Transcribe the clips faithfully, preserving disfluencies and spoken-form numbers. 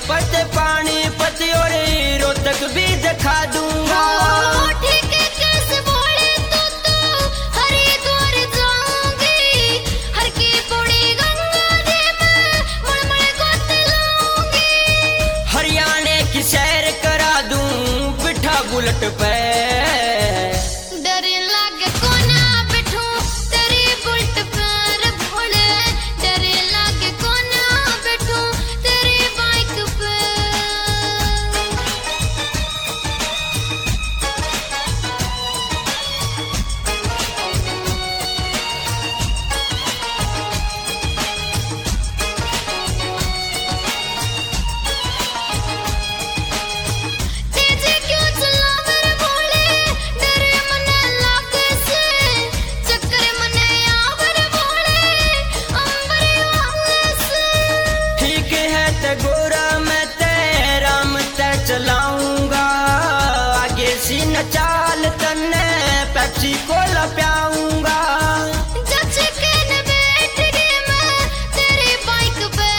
बागपत पानी पति और रोहतक भी दिखा दूंगा। ठीक है कैसे बोले तो तो हरिद्वार जाऊंगी, हर की पौड़ी गंगा जी में मुड़मुड़ को तलाऊंगी। हरियाणा की सैर करा दूं बिठा बुलेट पे। डर लागे कोना बैठूं तेरी बुलेट पर भोले, डर लागे कोना बैठूं तेरी बाइक पे। तेजी क्यों चलावे रे भोले, डरे मने लागे से, चक्कर मने आवे रे भोले, अंबरे वाले से। ठीक है ते गोरा मैं तेरा मत चलाऊंगा, आगे सी न चाल तन्ने पेप्सी कोला प्याऊंगा। जच के न बैठ गई मैं तेरी बाइक पे,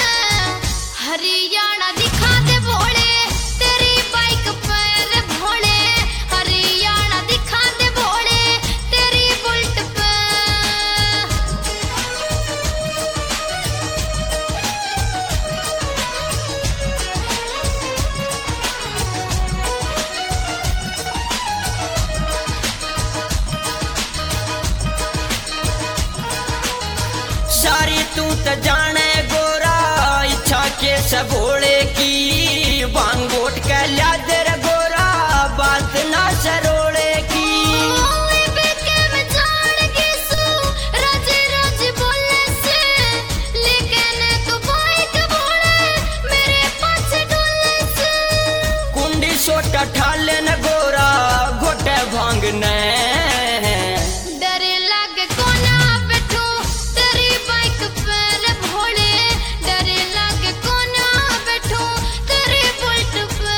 हरियाणा दिखा दे भोले तेरी बाइक पे रे भोले, हरियाणा दिखा दे भोले तेरी बुलेट पे। सारी तू त जाने गोरा इच्छा के सबोड़े की, बांग वोट के लिया दे रे गोरा बात ना सरोड़े की। ओए बेके में जान के सू राजे राजे बोले से, लेकिन तू बाइक भोले मेरे पाछे डोले से। कुंडी सोटा ठाले न गोरा घोटे भांगने। डर लागे कोना बैठूं तेरी बाइक पे रे भोले, डर लागे कोना बैठूं तेरी बुलेट पे।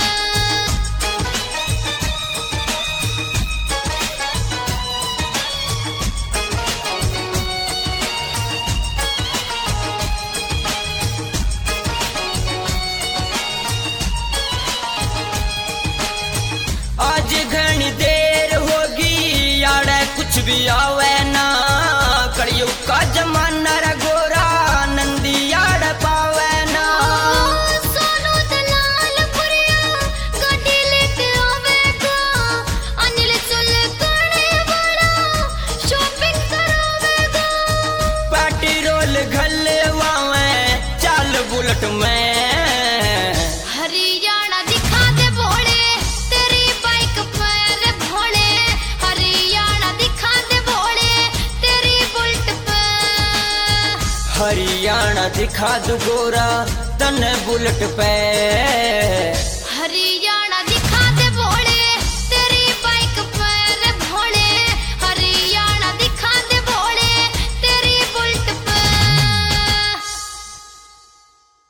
आज घनी देर होगी याड़े कुछ भी आवे ना, कड़ियुग का जमाना रे गोरा नंदी याड़ पावे ना। सोनू दलाल पुरिया गाड़ी लेके आवेगा, अनिल चुल करने वाला शॉपिंग करावेगा। पेट्रोल घले वावे चाल बुलेट में। हरियाणा दिखा दे भोले तेरी बाइक पर भोले, हरियाणा दिखा दे भोले तेरी बुलेट पे। हरियाणा दिखा दू गोरा तन बुलेट पे।